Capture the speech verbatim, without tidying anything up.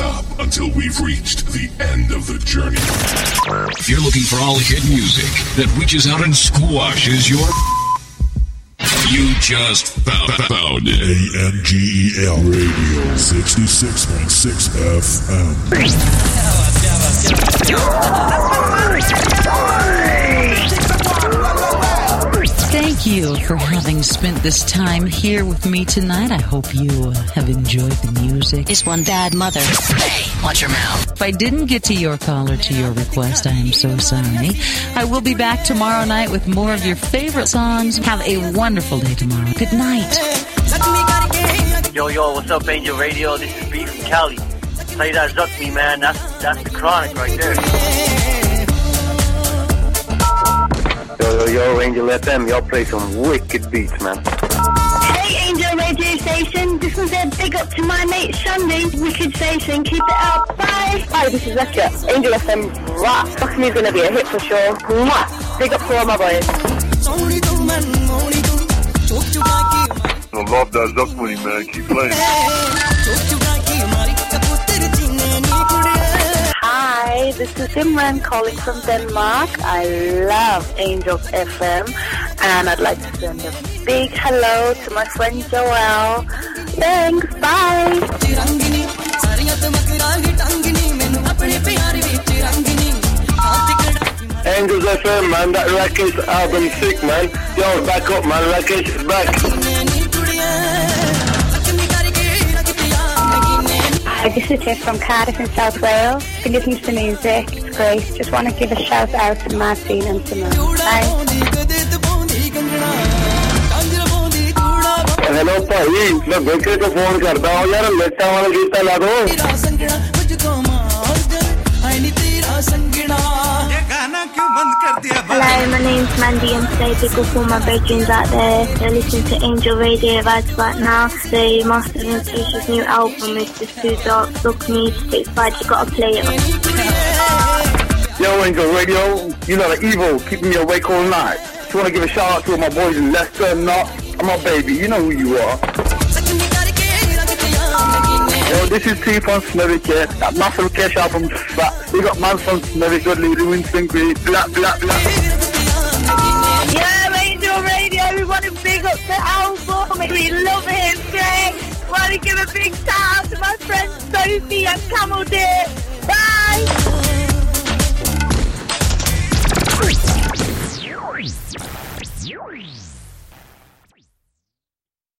stop until we've reached the end of the journey. If you're looking for all hit music that reaches out and squashes your... You just found, found it. A M G E L Radio sixty-six point six F M. Thank you for having spent this time here with me tonight. I hope you uh, have enjoyed the music. Is one bad mother. Hey, watch your mouth. If I didn't get to your call or to your request, I am so sorry. I will be back tomorrow night with more of your favorite songs. Have a wonderful day tomorrow. Good night. Yo, yo, what's up, Angel Radio? This is B from Cali. Play that Zuck Me, man. That's, that's the Chronic right there. Yo, yo, yo, Angel F M, y'all play some wicked beats, man. Hey, Angel Radio Station, this was a big up to my mate Shandy. Wicked Station, keep it up, bye. Hi, this is Zeka. Angel F M, rap. Fuck me is gonna be a hit for sure. Mwah. Big up to all my boys. I love that Zuck money, man. Keep playing. Hi, this is Simran calling from Denmark. I love Angels F M and I'd like to send a big hello to my friend Joelle. Thanks, bye. Angels F M, man, that Rakesh album sick, man. Yo, back up, man. Rakesh is back. Hi, this is Tiff from Cardiff in South Wales. Been listening to the music, it's great. Just want to give a shout out to Martin and Simone. Bye. Hello, भाई मैं बेटे को phone करता हूँ यार लेटा वाला गीता ला दो Hello, my name's Mandy and today big up all my bedrooms out there. They're listening to Angel Radio right about now. The Master and Tisha's new album is just too dark. Look me, it's bad, you gotta play it. Yo, Angel Radio, you know the evil, keeping me awake all night. Just want to give a shout out to all my boys in Leicester and Knox. I'm my baby, you know who you are. Yo, this is T from Snevik, that massive Cash album, that we got man from Snevik, Dudley, Winston Green, blah, blah, blah. Yeah, Angel Radio, we want to big up the album. We love it, Greg. Want to give a big shout out to my friend Sophie and Camel Deer. Bye. Yours.